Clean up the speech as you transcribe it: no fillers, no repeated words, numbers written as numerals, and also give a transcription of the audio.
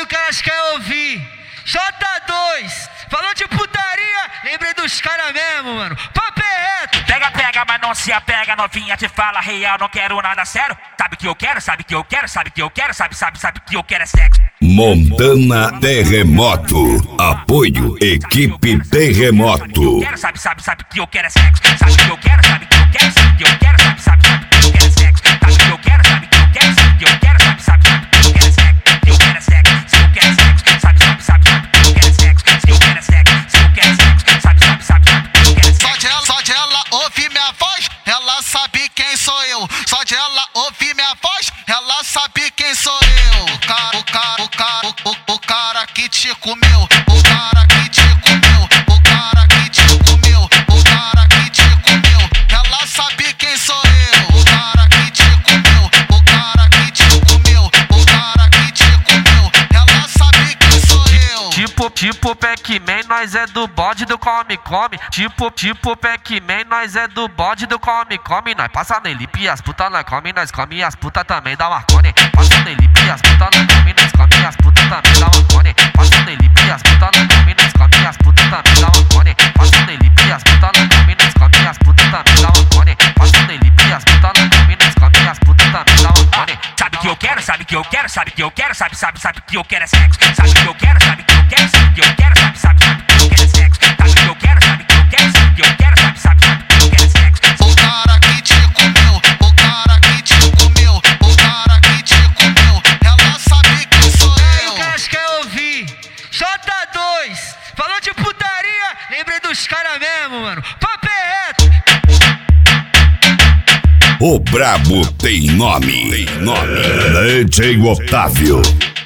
que elas querem ouvir. J2, falou de putaria, lembrei dos caras mesmo, mano. Papo é reto. Pega, pega, mas não se apega, novinha te fala real, não quero nada sério. Sabe que eu quero, sabe que eu quero, sabe que eu quero, sabe que eu quero é sexo. Montana Terremoto. Apoio Equipe Terremoto. Sabe que eu quero é sexo. Sabe que eu quero, sabe que eu quero, sabe que eu quero, sabe que eu quero é sexo. Sabe que eu quero, sabe que eu quero, sabe que eu quero, sabe que eu quero é sexo. Que eu quero é sexo, se eu quero é sexo, sabe que eu quero é sexo. Se eu quero é sexo, se eu quero é sexo, sabe que eu quero é sexo. Só de ela ouvir minha voz, ela sabe quem sou eu. Só de ela ouvir minha voz, ela sabe quem sou eu. O cara que te comeu, o cara que te comeu, o cara que te comeu, o cara que te comeu, ela sabe quem sou eu. O cara que te comeu, o cara que te comeu, o cara que te comeu, ela sabe quem sou eu. Tipo Pac-Man, nós é do bode do come. Tipo Pac-Man, nós é do bode do come. Nós passa nele e as putas nós come e as putas também dá Marconi. Passa nele e as putas nós come e as putas também dá Marconi. Passa nele e as putas nós come e as putas também dá Marconi. Passa nele e as putas nós come e as putas também dá Marconi. Passa nele e as putas nós come e as putas também dá Marconi. Sabe que eu quero, sabe que eu quero, sabe que eu quero, sabe que eu quero é sexo. Sabe que eu quero, sabe que eu quero, sabe que eu quero, sabe que eu quero é sexo. Sabe que eu quero, sabe que eu quero, sabe que eu quero, sabe que eu quero é sexo. O cara que te comeu, o cara que te comeu, o cara que te comeu, ela sabe quem sou eu. O que elas querem ouvir. J2, falou de putaria, lembrei dos caras mesmo, mano. Papo é reto. O brabo tem nome. DJ Otávio.